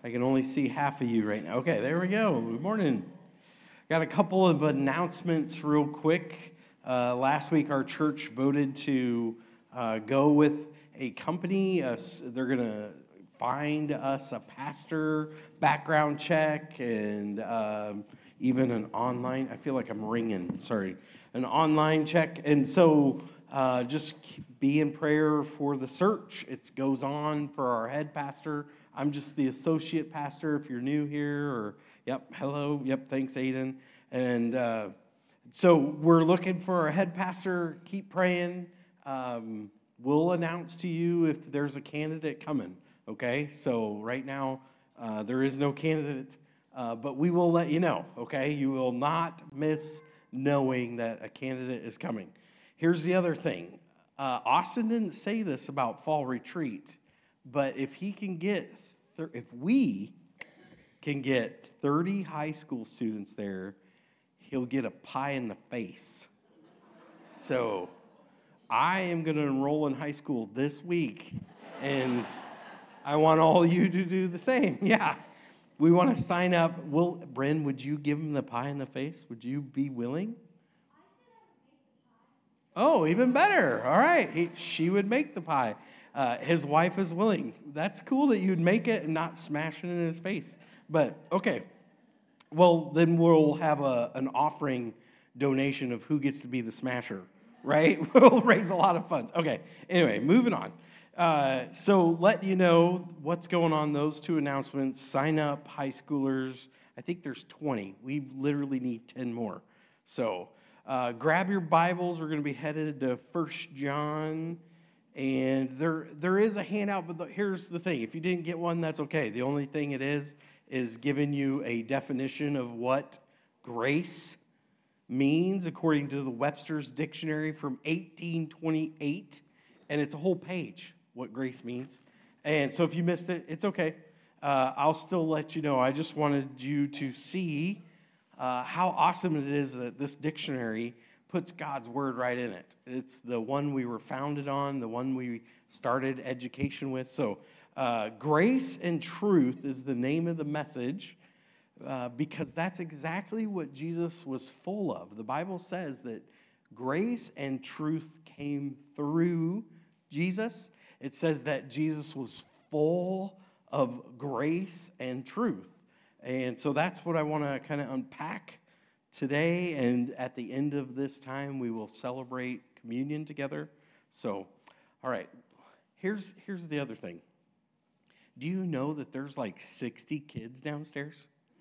I can only see half of you right now. Okay, there we go. Good morning. Got a couple of announcements real quick. Last week, our church voted to go with a company. They're going to find us a pastor, background check, and even an online, I feel like I'm ringing, sorry, an online check. And so just be in prayer for the search. It goes on for our head pastor. I'm just the associate pastor if you're new here, or, hello, thanks, Aiden. And so we're looking for our head pastor. Keep praying. We'll announce to you if there's a candidate coming, okay? So right now, there is no candidate, but we will let you know, okay? You will not miss knowing that a candidate is coming. Here's the other thing. Austin didn't say this about fall retreat, but if we can get 30 high school students there, he'll get a pie in the face. So I am going to enroll in high school this week, and I want all you to do the same. Yeah, we want to sign up. Bryn, would you give him the pie in the face? Would you be willing? Oh, even better. All right. She would make the pie. His wife is willing. That's cool that you'd make it and not smash it in his face. But, okay. Well, then we'll have an offering donation of who gets to be the smasher, right? We'll raise a lot of funds. Okay. Anyway, moving on. So let you know what's going on, those two announcements. Sign up, high schoolers. I think there's 20. We literally need 10 more. So grab your Bibles. We're going to be headed to 1 John. And there is a handout, but here's the thing. If you didn't get one, that's okay. The only thing it is giving you a definition of what grace means according to the Webster's Dictionary from 1828. And it's a whole page, what grace means. And so if you missed it, it's okay. I'll still let you know. I just wanted you to see how awesome it is that this dictionary puts God's word right in it. It's the one we were founded on, the one we started education with. So grace and truth is the name of the message because that's exactly what Jesus was full of. The Bible says that grace and truth came through Jesus. It says that Jesus was full of grace and truth. And so that's what I want to kind of unpack today. And at the end of this time, we will celebrate communion together. So, all right, here's the other thing. Do you know that there's like 60 kids downstairs?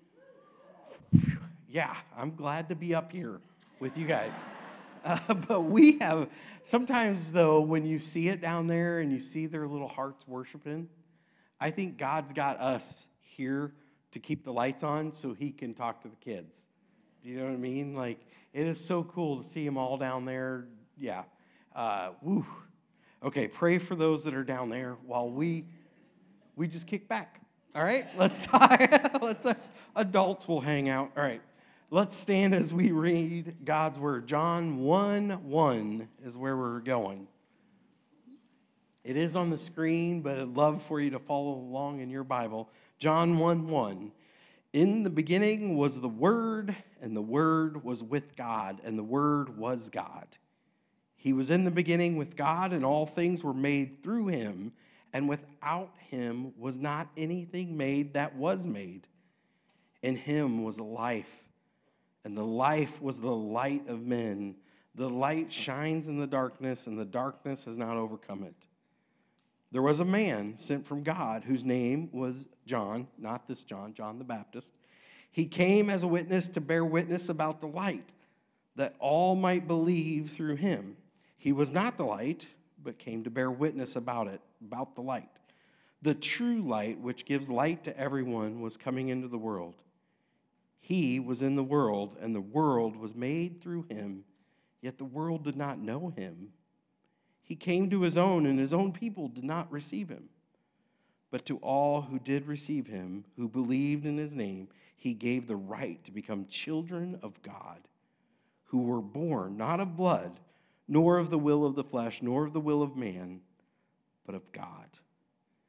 Yeah, I'm glad to be up here with you guys. But we have, sometimes though, when you see it down there and you see their little hearts worshiping, I think God's got us here to keep the lights on so he can talk to the kids. Do you know what I mean? Like, it is so cool to see them all down there. Yeah. Woo. Okay, pray for those that are down there while we just kick back. All right? Let's talk. Us adults will hang out. All right. Let's stand as we read God's word. John 1:1 is where we're going. It is on the screen, but I'd love for you to follow along in your Bible. John 1:1. In the beginning was the Word, and the Word was with God, and the Word was God. He was in the beginning with God, and all things were made through him, and without him was not anything made that was made. In him was life, and the life was the light of men. The light shines in the darkness, and the darkness has not overcome it. There was a man sent from God whose name was John, not this John, John the Baptist. He came as a witness to bear witness about the light, that all might believe through him. He was not the light, but came to bear witness about it, about the light. The true light, which gives light to everyone, was coming into the world. He was in the world, and the world was made through him, yet the world did not know him. He came to his own, and his own people did not receive him. But to all who did receive him, who believed in his name, he gave the right to become children of God, who were born not of blood, nor of the will of the flesh, nor of the will of man, but of God.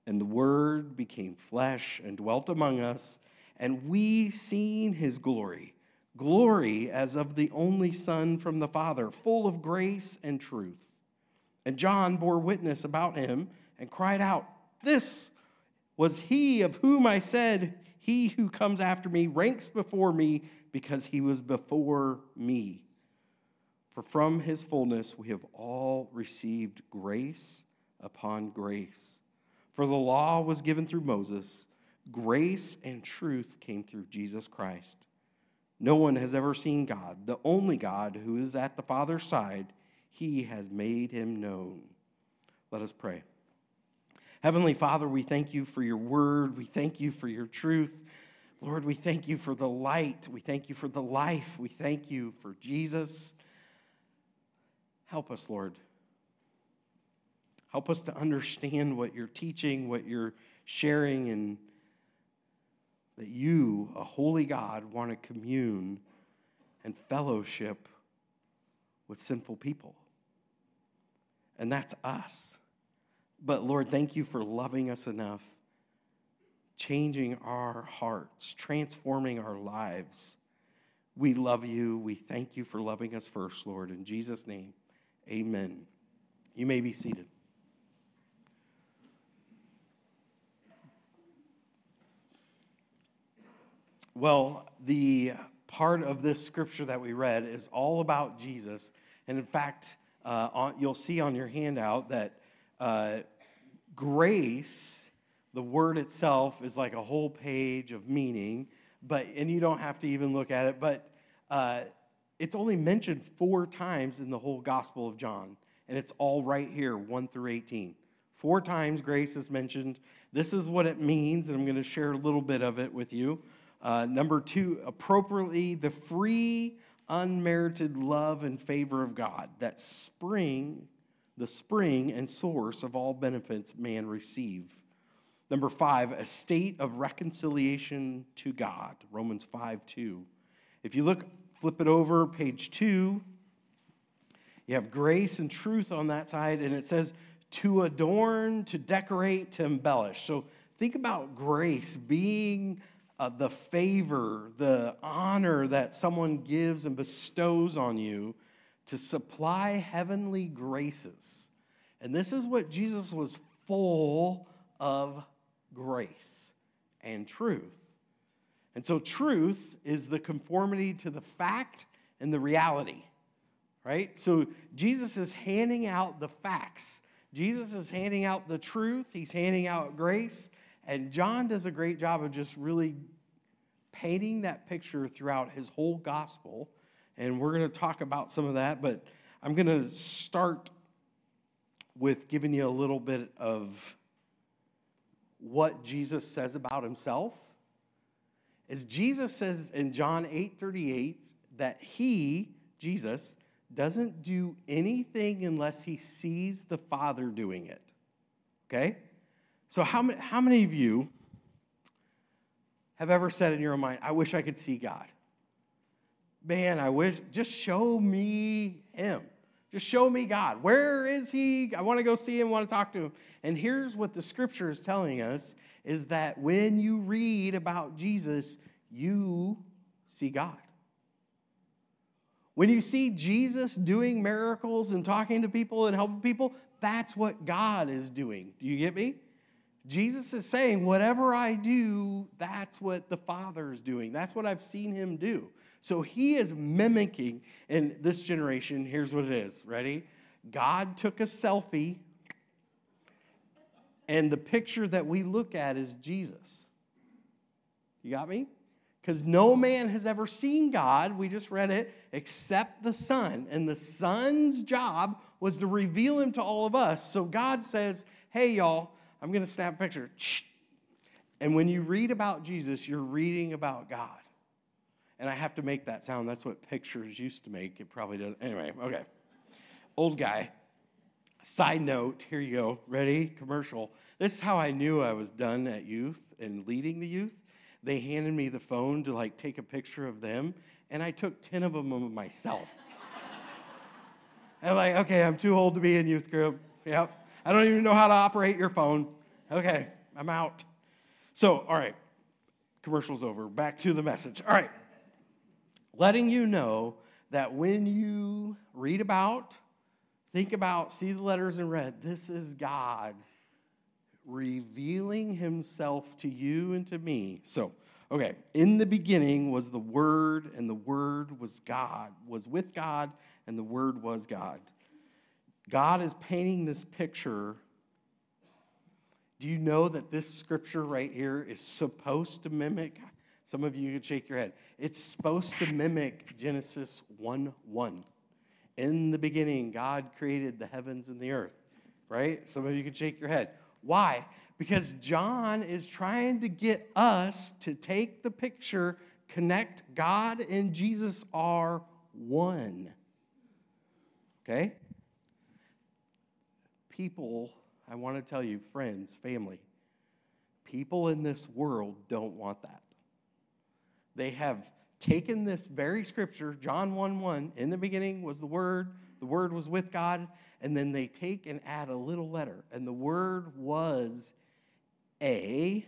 And the Word became flesh and dwelt among us, and we seen his glory, glory as of the only Son from the Father, full of grace and truth. And John bore witness about him and cried out, "This was he of whom I said, 'He who comes after me ranks before me, because he was before me.' For from his fullness we have all received grace upon grace. For the law was given through Moses, grace and truth came through Jesus Christ. No one has ever seen God, the only God who is at the Father's side. He has made him known." Let us pray. Heavenly Father, we thank you for your word. We thank you for your truth. Lord, we thank you for the light. We thank you for the life. We thank you for Jesus. Help us, Lord. Help us to understand what you're teaching, what you're sharing, and that you, a holy God, want to commune and fellowship with sinful people. And that's us. But Lord, thank you for loving us enough, changing our hearts, transforming our lives. We love you. We thank you for loving us first, Lord. In Jesus' name, amen. You may be seated. Well, the part of this scripture that we read is all about Jesus. And in fact, you'll see on your handout that grace, the word itself, is like a whole page of meaning, and you don't have to even look at it, but it's only mentioned 4 times in the whole Gospel of John, and it's all right here, 1 through 18. 4 times grace is mentioned. This is what it means, and I'm going to share a little bit of it with you. Number 2, appropriately, the free, unmerited love and favor of God, the spring and source of all benefits man receive. Number 5, a state of reconciliation to God, Romans 5:2. If you flip it over, page 2, you have grace and truth on that side, and it says to adorn, to decorate, to embellish. So think about grace being the favor, the honor that someone gives and bestows on you to supply heavenly graces. And this is what Jesus was full of, grace and truth. And so truth is the conformity to the fact and the reality, right? So Jesus is handing out the facts. Jesus is handing out the truth. He's handing out grace. And John does a great job of just really painting that picture throughout his whole gospel. And we're going to talk about some of that, but I'm going to start with giving you a little bit of what Jesus says about himself. As Jesus says in John 8:38 that he, Jesus, doesn't do anything unless he sees the Father doing it. Okay? So how many of you have ever said in your own mind, "I wish I could see God"? Man, I wish, just show me him. Just show me God. Where is he? I want to go see him, I want to talk to him. And here's what the scripture is telling us, is that when you read about Jesus, you see God. When you see Jesus doing miracles and talking to people and helping people, that's what God is doing. Do you get me? Jesus is saying, whatever I do, that's what the Father is doing. That's what I've seen him do. So he is mimicking, in this generation, here's what it is. Ready? God took a selfie, and the picture that we look at is Jesus. You got me? Because no man has ever seen God, we just read it, except the Son. And the Son's job was to reveal him to all of us. So God says, hey, y'all, I'm going to snap a picture. And when you read about Jesus, you're reading about God. And I have to make that sound. That's what pictures used to make. It probably doesn't. Anyway, okay. Old guy. Side note, here you go. Ready? Commercial. This is how I knew I was done at youth and leading the youth. They handed me the phone to take a picture of them, and I took 10 of them of myself. I'm like, okay, I'm too old to be in youth group. Yep. I don't even know how to operate your phone. Okay. I'm out. So, all right, commercial's over. Back to the message. All right, letting you know that when you read about, think about, see the letters in red, this is God revealing himself to you and to me. So, okay, in the beginning was the Word, and the Word was God, was with God, and the Word was God. God is painting this picture. Do you know that this scripture right here is supposed to mimic? Some of you could shake your head. It's supposed to mimic Genesis 1:1. In the beginning, God created the heavens and the earth, right? Some of you could shake your head. Why? Because John is trying to get us to take the picture, connect God and Jesus are one. Okay? People, I want to tell you, friends, family, people in this world don't want that. They have taken this very scripture, John 1:1, in the beginning was the Word was with God, and then they take and add a little letter, and the Word was a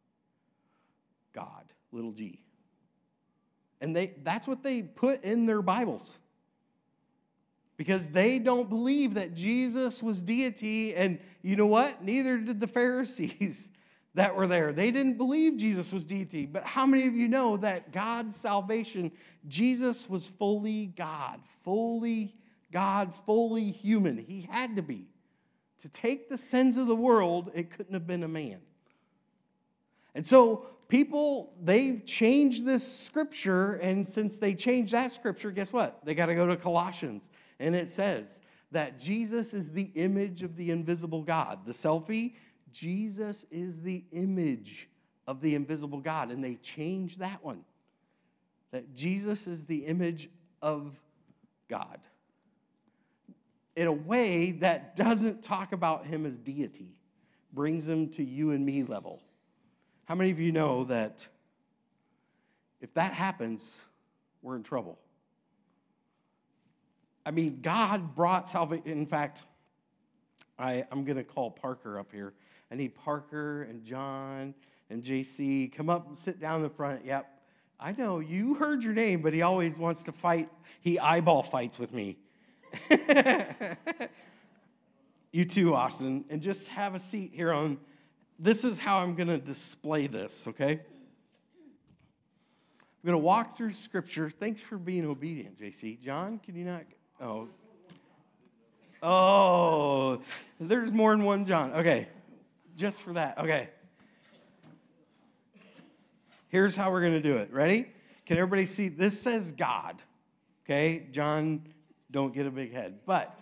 God, little g. And that's what they put in their Bibles. Because they don't believe that Jesus was deity, and you know what? Neither did the Pharisees that were there. They didn't believe Jesus was deity. But how many of you know that God's salvation, Jesus was fully God, fully human. He had to be. To take the sins of the world, it couldn't have been a man. And so people, they've changed this scripture, and since they changed that scripture, guess what? They got to go to Colossians, and it says that Jesus is the image of the invisible God. The selfie, Jesus is the image of the invisible God, and they changed that one. That Jesus is the image of God. In a way that doesn't talk about him as deity, brings him to you and me level. How many of you know that if that happens, we're in trouble? I mean, God brought salvation. In fact, I'm going to call Parker up here. I need Parker and John and JC. Come up and sit down in the front. Yep. I know, you heard your name, but he always wants to fight. He eyeball fights with me. You too, Austin. And just have a seat here on. This is how I'm going to display this, okay? I'm going to walk through Scripture. Thanks for being obedient, JC. John, can you not? Oh, there's more than one John. Okay, just for that. Okay. Here's how we're going to do it. Ready? Can everybody see? This says God. Okay, John, don't get a big head. But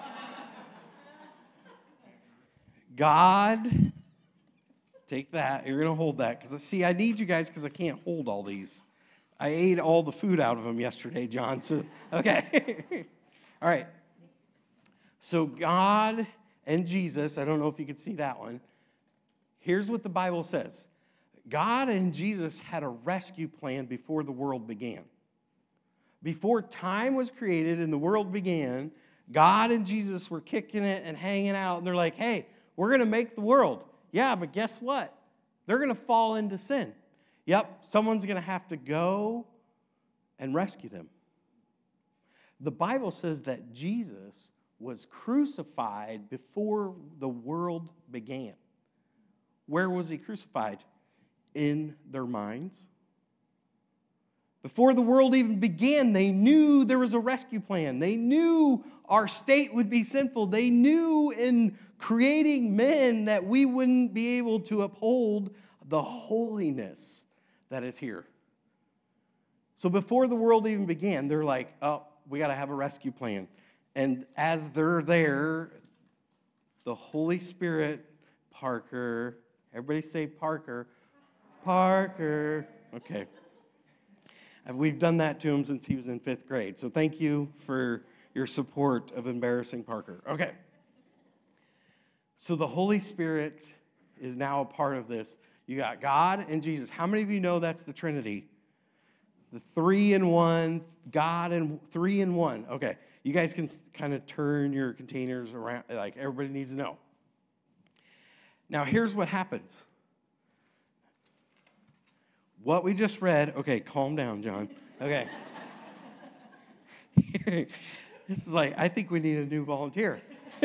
God, take that. You're going to hold that. Because, see, I need you guys because I can't hold all these. I ate all the food out of them yesterday, John. So, okay. All right. So God and Jesus, I don't know if you can see that one. Here's what the Bible says. God and Jesus had a rescue plan before the world began. Before time was created and the world began, God and Jesus were kicking it and hanging out. And they're like, hey, we're going to make the world. Yeah, but guess what? They're going to fall into sin. Yep, someone's going to have to go and rescue them. The Bible says that Jesus was crucified before the world began. Where was he crucified? In their minds. Before the world even began, they knew there was a rescue plan. They knew our state would be sinful. They knew in creating men that we wouldn't be able to uphold the holiness that is here. So before the world even began, they're like, oh, we got to have a rescue plan. And as they're there, the Holy Spirit, Parker, everybody say Parker. Parker. Okay. And we've done that to him since he was in 5th grade. So thank you for your support of embarrassing Parker. Okay. So the Holy Spirit is now a part of this. You got God and Jesus. How many of you know that's the Trinity? The 3 in 1, God and 3 in 1. Okay. You guys can kind of turn your containers around. Like, everybody needs to know. Now, here's what happens. what we just read, okay, calm down, John. Okay. This is like, I think we need a new volunteer.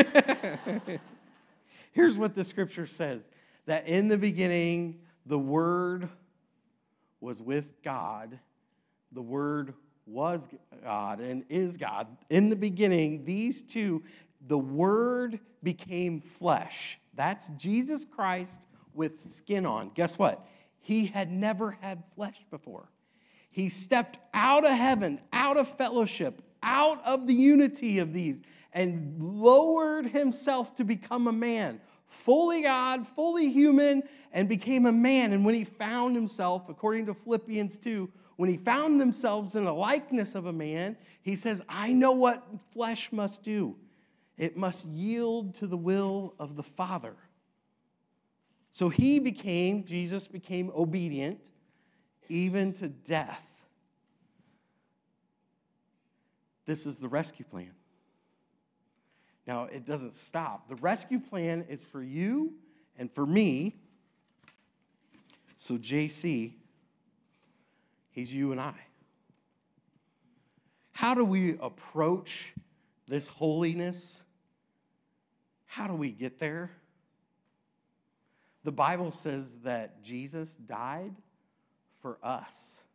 Here's what the scripture says, that in the beginning, the Word was with God. The Word was God and is God. In the beginning, these two, the Word became flesh. That's Jesus Christ with skin on. Guess what? He had never had flesh before. He stepped out of heaven, out of fellowship, out of the unity of these, and lowered himself to become a man, fully God, fully human, and became a man. And when he found himself, according to Philippians 2, when he found themselves in the likeness of a man, he says, I know what flesh must do. It must yield to the will of the Father. So Jesus became obedient, even to death. This is the rescue plan. Now, it doesn't stop. The rescue plan is for you and for me. So, JC, he's you and I. How do we approach this holiness? How do we get there? The Bible says that Jesus died for us.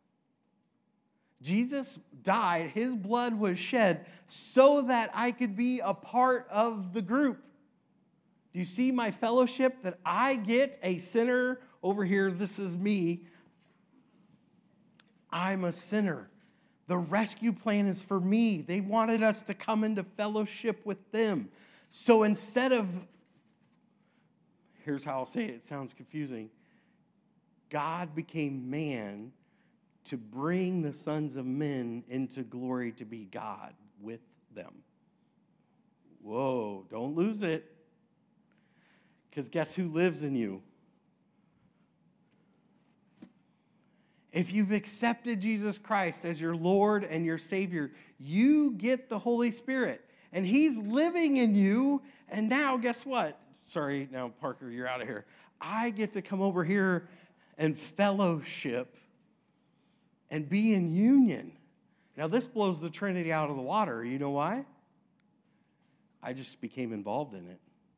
Jesus died, his blood was shed so that I could be a part of the group. Do you see my fellowship that I get a sinner over here? This is me. I'm a sinner. The rescue plan is for me. They wanted us to come into fellowship with them. So instead of, here's how I'll say it, it sounds confusing. God became man to bring the sons of men into glory to be God with them. Whoa, don't lose it. Because guess who lives in you? If you've accepted Jesus Christ as your Lord and your Savior, you get the Holy Spirit. And He's living in you. And now, guess what? Sorry, now, Parker, you're out of here. I get to come over here and fellowship and be in union. Now, this blows the Trinity out of the water. You know why? I just became involved in it.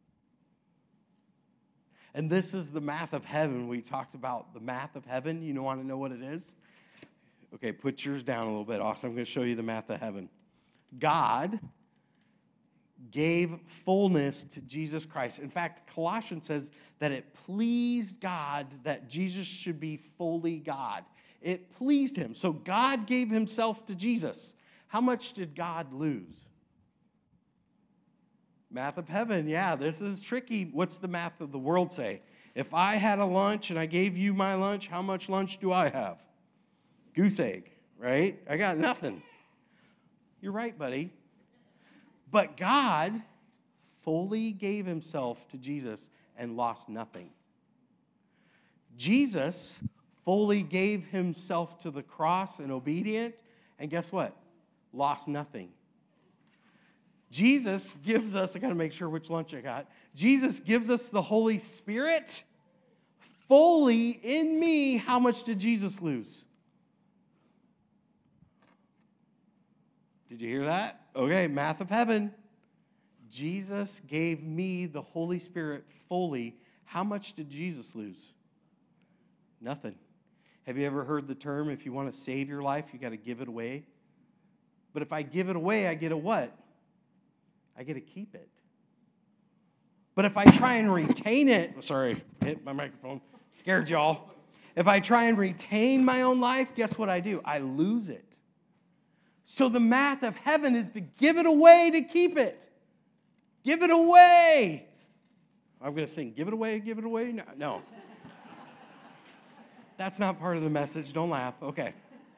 And this is the math of heaven. We talked about the math of heaven. You want to know what it is? Okay, put yours down a little bit. Austin, I'm going to show you the math of heaven. God gave fullness to Jesus Christ. In fact, Colossians says that it pleased God that Jesus should be fully God. It pleased him. So God gave himself to Jesus. How much did God lose? Math of heaven, yeah, this is tricky. What's the math of the world say? If I had a lunch and I gave you my lunch, how much lunch do I have? Goose egg, right? I got nothing. You're right, buddy. But God fully gave himself to Jesus and lost nothing. Jesus fully gave himself to the cross and obedient, and guess what? Lost nothing. Jesus gives us, I got to make sure which lunch I got. Jesus gives us the Holy Spirit fully in me. How much did Jesus lose? Did you hear that? Okay, math of heaven. Jesus gave me the Holy Spirit fully. How much did Jesus lose? Nothing. Have you ever heard the term, if you want to save your life, you got to give it away? But if I give it away, I get a what? I get to keep it. But if I try and retain it, sorry, hit my microphone, scared y'all. If I try and retain my own life, guess what I do? I lose it. So the math of heaven is to give it away to keep it. Give it away. I'm going to sing, give it away, give it away. No. That's not part of the message. Don't laugh. Okay.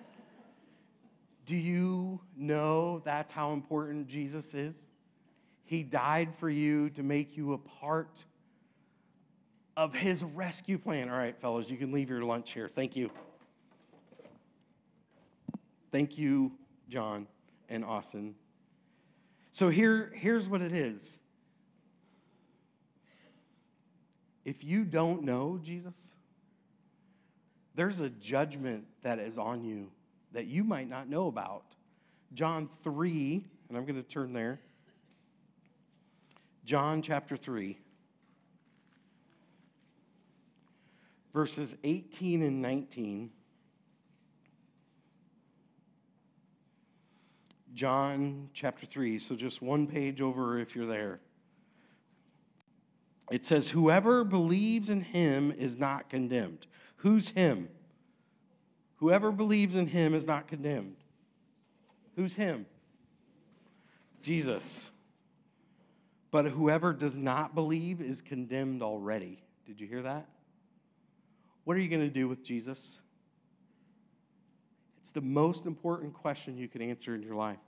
Do you know that's how important Jesus is? He died for you to make you a part of his rescue plan. All right, fellas, you can leave your lunch here. Thank you. Thank you, John and Austin. So here's what it is. If you don't know Jesus, there's a judgment that is on you that you might not know about. John 3, and I'm going to turn there. John chapter 3, verses 18 and 19. John chapter 3, so just one page over if you're there. It says, whoever believes in him is not condemned. Who's him? Whoever believes in him is not condemned. Who's him? Jesus. But whoever does not believe is condemned already. Did you hear that? What are you going to do with Jesus? It's the most important question you can answer in your life.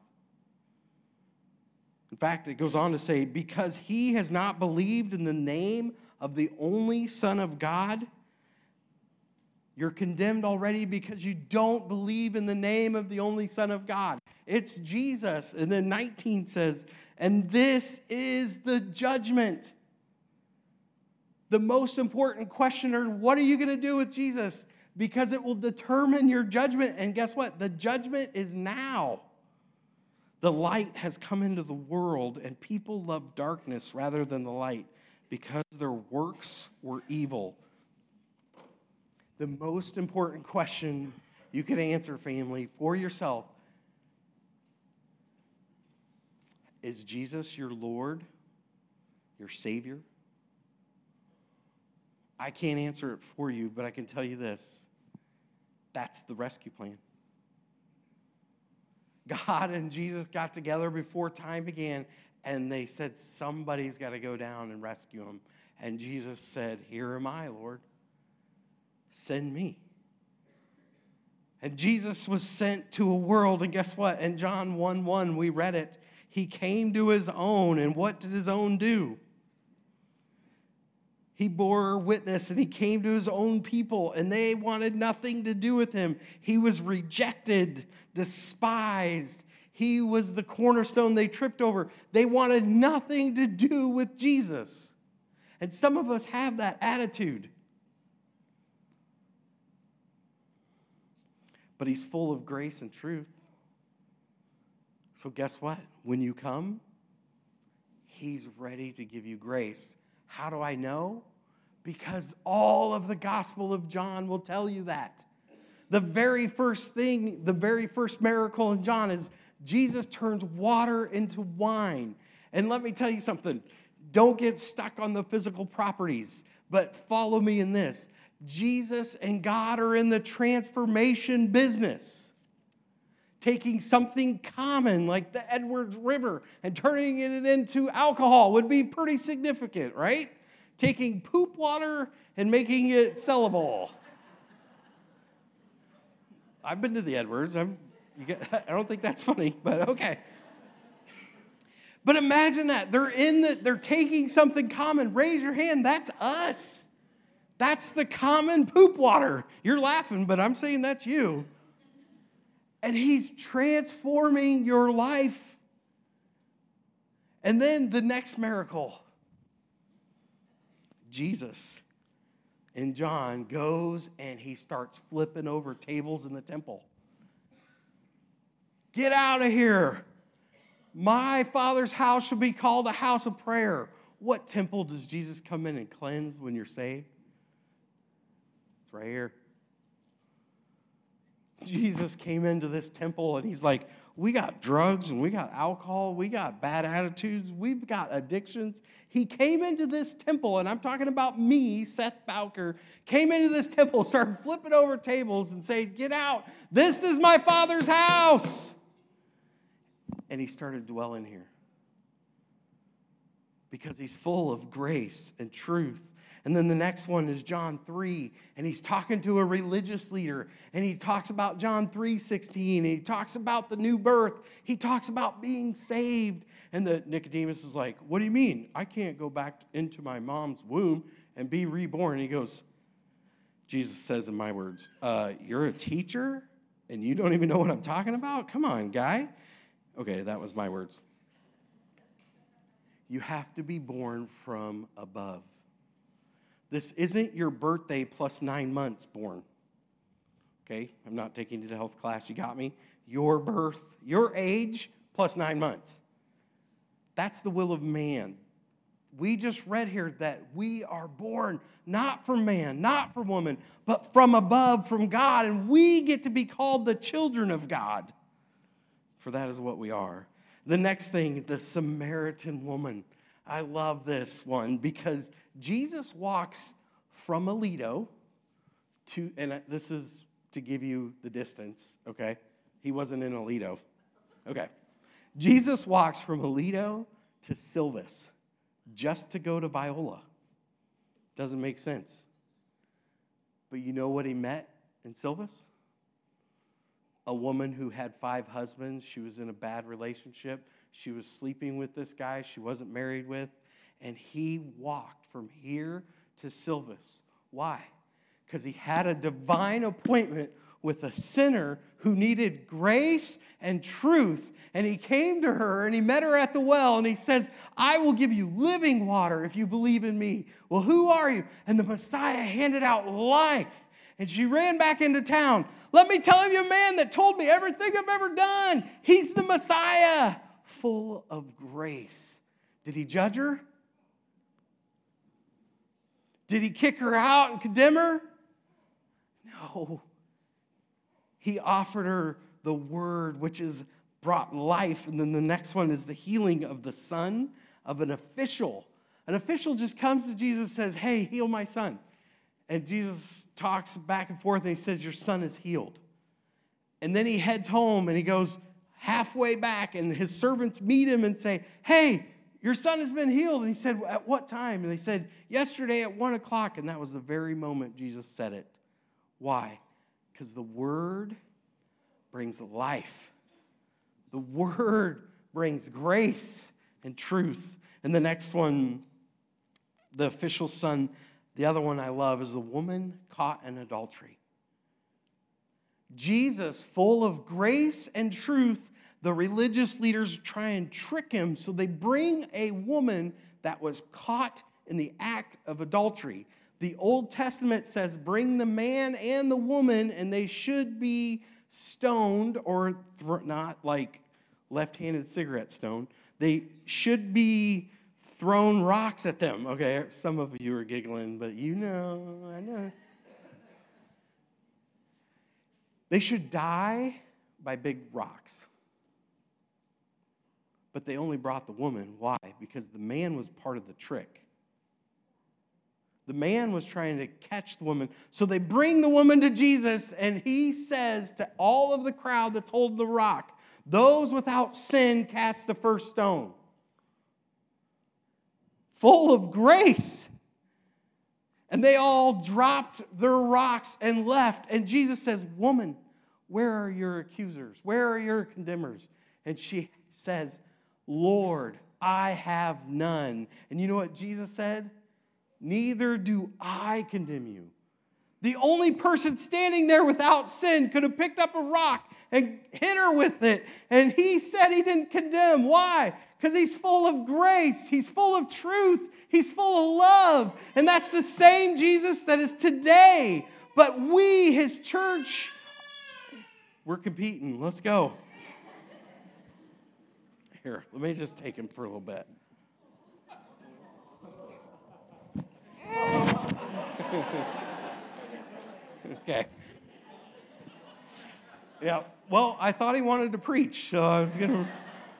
In fact, it goes on to say, because he has not believed in the name of the only Son of God, you're condemned already because you don't believe in the name of the only Son of God. It's Jesus. And then 19 says, and this is the judgment. The most important question is, what are you going to do with Jesus? Because it will determine your judgment. And guess what? The judgment is now. The light has come into the world, and people love darkness rather than the light because their works were evil. The most important question you can answer, family, for yourself, is Jesus your Lord, your Savior? I can't answer it for you, but I can tell you this. That's the rescue plan. God and Jesus got together before time began, and they said, somebody's got to go down and rescue him. And Jesus said, here am I, Lord. Send me. And Jesus was sent to a world, and guess what? In John 1:1, we read it. He came to his own, and what did his own do? He bore witness, and he came to his own people, and they wanted nothing to do with him. He was rejected, despised. He was the cornerstone they tripped over. They wanted nothing to do with Jesus. And some of us have that attitude. But he's full of grace and truth. So guess what? When you come, he's ready to give you grace. How do I know? Because all of the Gospel of John will tell you that. The very first thing, the very first miracle in John is Jesus turns water into wine. And let me tell you something. Don't get stuck on the physical properties, but follow me in this. Jesus and God are in the transformation business. Taking something common like the Edwards River and turning it into alcohol would be pretty significant, right? Taking poop water and making it sellable. I've been to the Edwards. I don't think that's funny, but okay. But imagine that. They're taking something common. Raise your hand. That's us. That's the common poop water. You're laughing, but I'm saying that's you. And he's transforming your life. And then the next miracle. Jesus in John goes and he starts flipping over tables in the temple. Get out of here. My Father's house shall be called a house of prayer. What temple does Jesus come in and cleanse when you're saved? It's right here. Jesus came into this temple and he's like, we got drugs and we got alcohol, we got bad attitudes, we've got addictions. He came into this temple, and I'm talking about me, Seth Bowker, came into this temple, started flipping over tables and saying, get out, this is my Father's house. And he started dwelling here because he's full of grace and truth. And then the next one is John 3, and he's talking to a religious leader, and he talks about John 3:16, and he talks about the new birth. He talks about being saved. And the Nicodemus is like, what do you mean? I can't go back into my mom's womb and be reborn. And he goes, Jesus says in my words, you're a teacher, and you don't even know what I'm talking about? Come on, guy. Okay, that was my words. You have to be born from above. This isn't your birthday plus 9 months born. Okay, I'm not taking you to health class. You got me? Your birth, your age, plus 9 months. That's the will of man. We just read here that we are born not from man, not from woman, but from above, from God, and we get to be called the children of God. For that is what we are. The next thing, the Samaritan woman. I love this one because Jesus walks from Aledo to, and this is to give you the distance, okay? He wasn't in Aledo. Okay. Jesus walks from Aledo to Silvis just to go to Viola. Doesn't make sense. But you know what he met in Silvis? A woman who had 5 husbands. She was in a bad relationship. She was sleeping with this guy she wasn't married with. And he walked from here to Silvis. Why? Because he had a divine appointment with a sinner who needed grace and truth. And he came to her and he met her at the well and he says, I will give you living water if you believe in me. Well, who are you? And the Messiah handed out life. And she ran back into town. Let me tell you a man that told me everything I've ever done. He's the Messiah, full of grace. Did he judge her? Did he kick her out and condemn her? No. He offered her the word, which is brought life. And then the next one is the healing of the son of an official. An official just comes to Jesus and says, hey, heal my son. And Jesus talks back and forth and he says, your son is healed. And then he heads home and he goes halfway back and his servants meet him and say, hey, your son has been healed. And he said, at what time? And they said, yesterday at 1 o'clock. And that was the very moment Jesus said it. Why? Because the word brings life. The word brings grace and truth. And the next one, the official son, the other one I love is the woman caught in adultery. Jesus, full of grace and truth, the religious leaders try and trick him, so they bring a woman that was caught in the act of adultery. The Old Testament says, bring the man and the woman, and they should be stoned, or not like left-handed cigarette stone. They should be thrown rocks at them. Okay, some of you are giggling, but you know, I know. They should die by big rocks. But they only brought the woman. Why? Because the man was part of the trick. The man was trying to catch the woman. So they bring the woman to Jesus, and he says to all of the crowd that's holding the rock, those without sin cast the first stone. Full of grace. And they all dropped their rocks and left. And Jesus says, woman, where are your accusers? Where are your condemners? And she says, Lord, I have none. And you know what Jesus said? Neither do I condemn you. The only person standing there without sin could have picked up a rock and hit her with it. And he said he didn't condemn. Why? Because he's full of grace. He's full of truth. He's full of love. And that's the same Jesus that is today. But we, his church, we're competing. Let's go. Here, let me just take him for a little bit. Okay. Yeah, well, I thought he wanted to preach, so I was going to...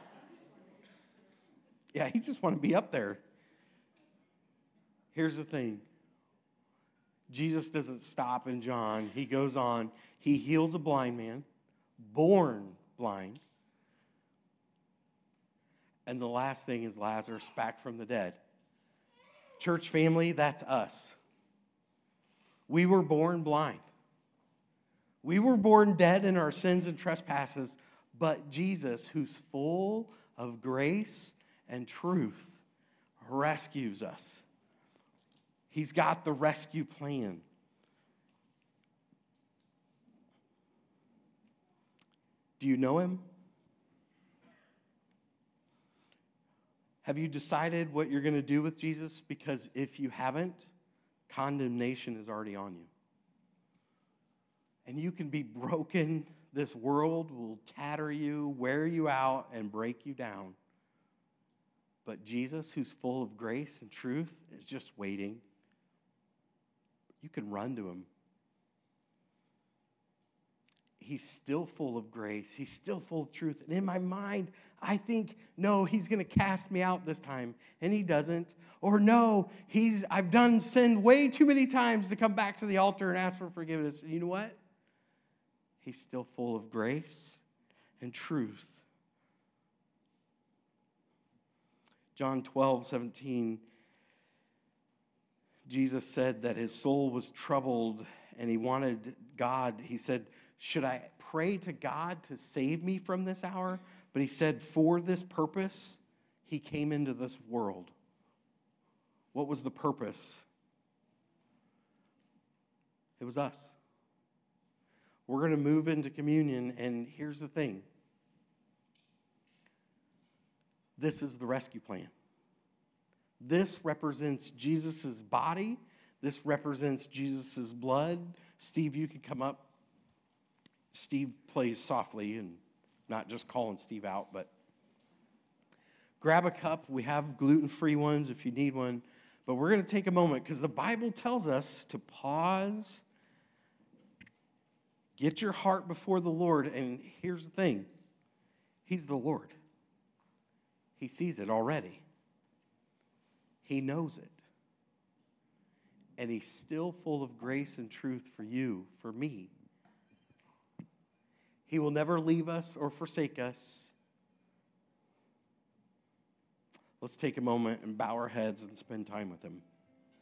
Yeah, he just wanted to be up there. Here's the thing. Jesus doesn't stop in John. He goes on. He heals a blind man, born blind. And the last thing is Lazarus back from the dead. Church family, that's us. We were born blind. We were born dead in our sins and trespasses, but Jesus, who's full of grace and truth, rescues us. He's got the rescue plan. Do you know him? Have you decided what you're going to do with Jesus? Because if you haven't, condemnation is already on you. And you can be broken. This world will tatter you, wear you out, and break you down. But Jesus, who's full of grace and truth, is just waiting. You can run to him. He's still full of grace. He's still full of truth. And in my mind, I think, no, he's going to cast me out this time. And he doesn't. Or no, I've done sin way too many times to come back to the altar and ask for forgiveness. And you know what? He's still full of grace and truth. John 12:17, Jesus said that his soul was troubled and he wanted God. He said, should I pray to God to save me from this hour? But he said, for this purpose, he came into this world. What was the purpose? It was us. We're going to move into communion, and here's the thing. This is the rescue plan. This represents Jesus' body. This represents Jesus' blood. Steve, you could come up. Steve plays softly and not just calling Steve out, but grab a cup. We have gluten-free ones if you need one. But we're going to take a moment because the Bible tells us to pause, get your heart before the Lord. And here's the thing. He's the Lord. He sees it already. He knows it. And he's still full of grace and truth for you, for me. He will never leave us or forsake us. Let's take a moment and bow our heads and spend time with him.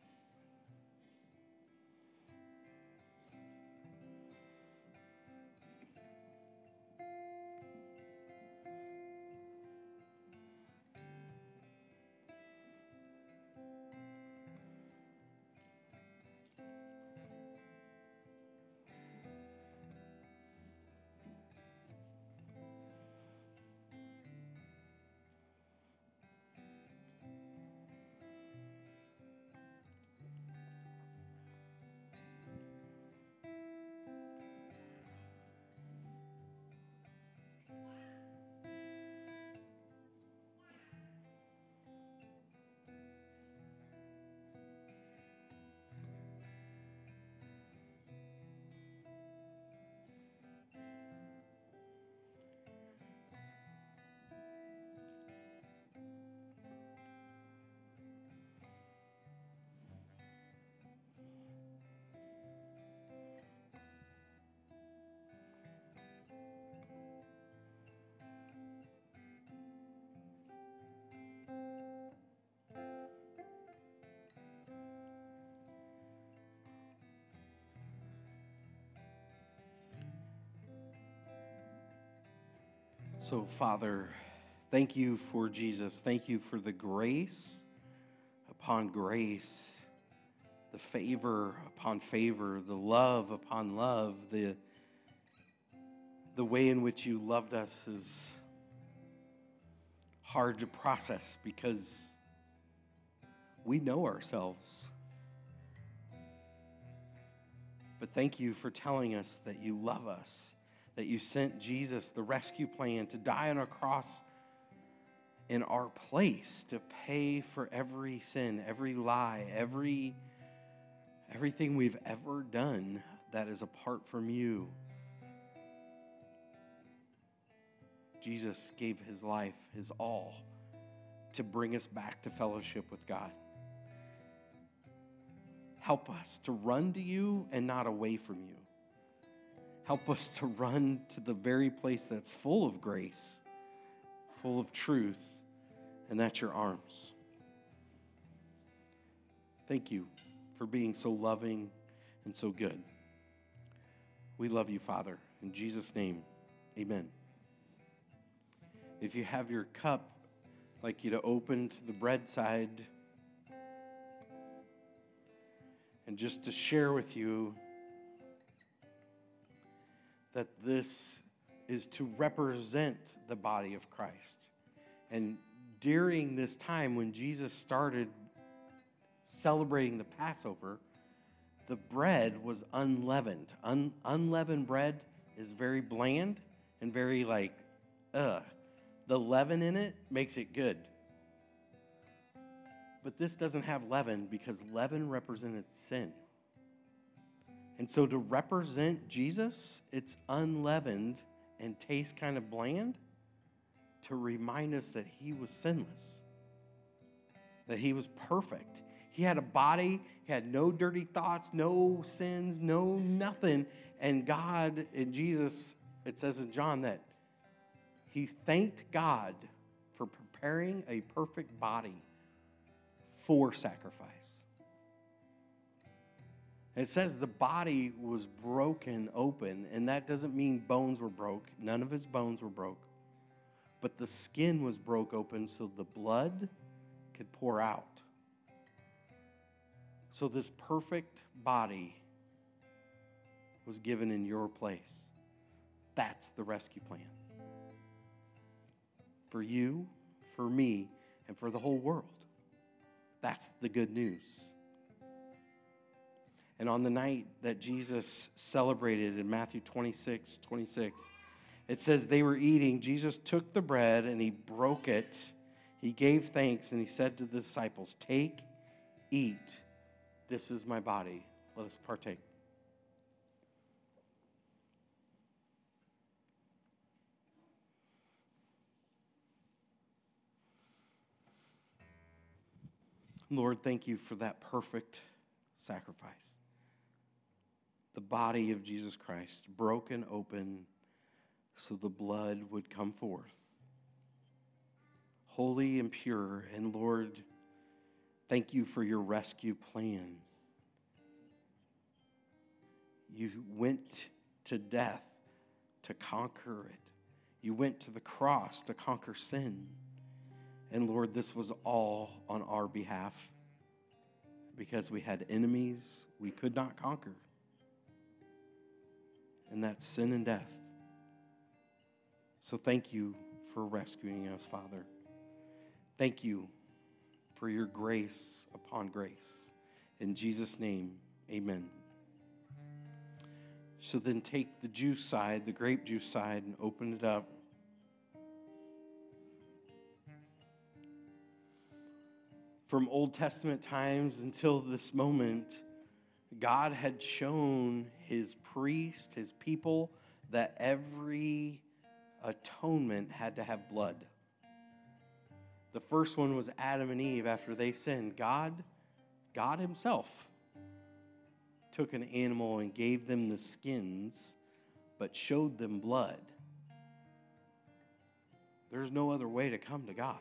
So, Father, thank you for Jesus. Thank you for the grace upon grace, the favor upon favor, the love upon love. The way in which you loved us is hard to process because we know ourselves. But thank you for telling us that you love us, that you sent Jesus, the rescue plan, to die on a cross in our place, to pay for every sin, every lie, everything we've ever done that is apart from you. Jesus gave his life, his all, to bring us back to fellowship with God. Help us to run to you and not away from you. Help us to run to the very place that's full of grace, full of truth, and that's your arms. Thank you for being so loving and so good. We love you, Father. In Jesus' name, amen. If you have your cup, I'd like you to open to the bread side and just to share with you that this is to represent the body of Christ. And during this time when Jesus started celebrating the Passover, the bread was unleavened. Unleavened bread is very bland and very ugh. The leaven in it makes it good. But this doesn't have leaven because leaven represented sin. And so to represent Jesus, it's unleavened and tastes kind of bland to remind us that he was sinless, that he was perfect. He had a body, he had no dirty thoughts, no sins, no nothing. And God and Jesus, it says in John that he thanked God for preparing a perfect body for sacrifice. It says the body was broken open, and that doesn't mean bones were broke. None of his bones were broke. But the skin was broke open so the blood could pour out. So this perfect body was given in your place. That's the rescue plan. For you, for me, and for the whole world. That's the good news. And on the night that Jesus celebrated in Matthew 26:26, it says they were eating. Jesus took the bread and he broke it. He gave thanks and he said to the disciples, "Take, eat. This is my body. Let us partake." Lord, thank you for that perfect sacrifice. The body of Jesus Christ broken open so the blood would come forth. Holy and pure. And Lord, thank you for your rescue plan. You went to death to conquer it. You went to the cross to conquer sin. And Lord, this was all on our behalf because we had enemies we could not conquer. And that's sin and death. So thank you for rescuing us, Father. Thank you for your grace upon grace. In Jesus' name, amen. So then take the juice side, the grape juice side, and open it up. From Old Testament times until this moment, God had shown his priest, his people, that every atonement had to have blood. The first one was Adam and Eve after they sinned. God himself took an animal and gave them the skins, but showed them blood. There's no other way to come to God.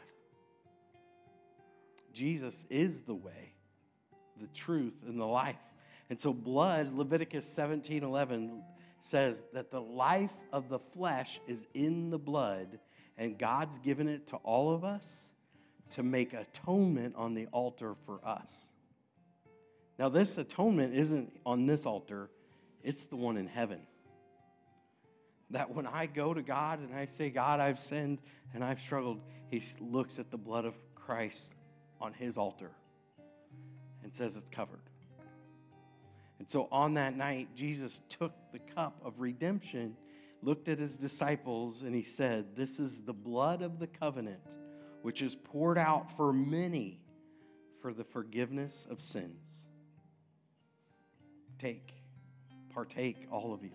Jesus is the way, the truth, and the life. And so blood, Leviticus 17:11 says that the life of the flesh is in the blood, and God's given it to all of us to make atonement on the altar for us. Now, this atonement isn't on this altar, it's the one in heaven. That when I go to God and I say, "God, I've sinned and I've struggled," he looks at the blood of Christ on his altar and says it's covered. And so on that night, Jesus took the cup of redemption, looked at his disciples, and he said, "This is the blood of the covenant, which is poured out for many for the forgiveness of sins. Take, partake, all of you."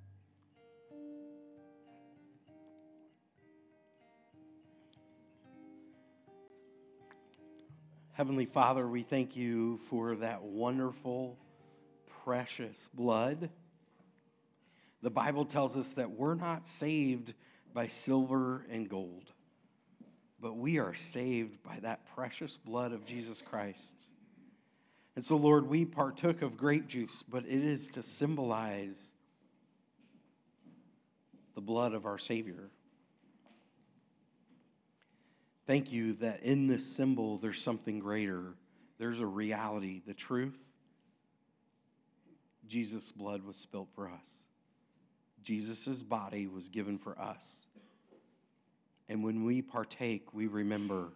Heavenly Father, we thank you for that wonderful, precious blood. The Bible tells us that we're not saved by silver and gold, but we are saved by that precious blood of Jesus Christ. And so, Lord, we partook of grape juice, but it is to symbolize the blood of our Savior. Thank you that in this symbol there's something greater. There's a reality, the truth. Jesus' blood was spilt for us. Jesus' body was given for us. And when we partake, we remember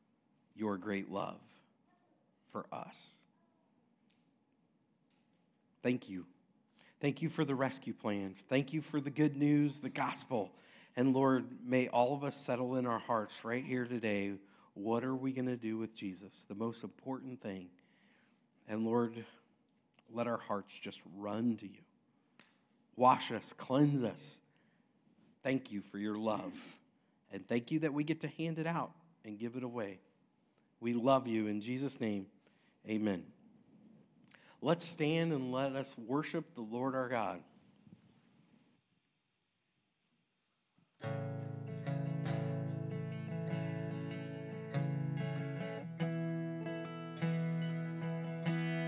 your great love for us. Thank you. Thank you for the rescue plans. Thank you for the good news, the gospel. And Lord, may all of us settle in our hearts right here today. What are we going to do with Jesus? The most important thing. And Lord, let our hearts just run to you. Wash us, cleanse us. Thank you for your love. And thank you that we get to hand it out and give it away. We love you. In Jesus' name, amen. Let's stand and let us worship the Lord our God.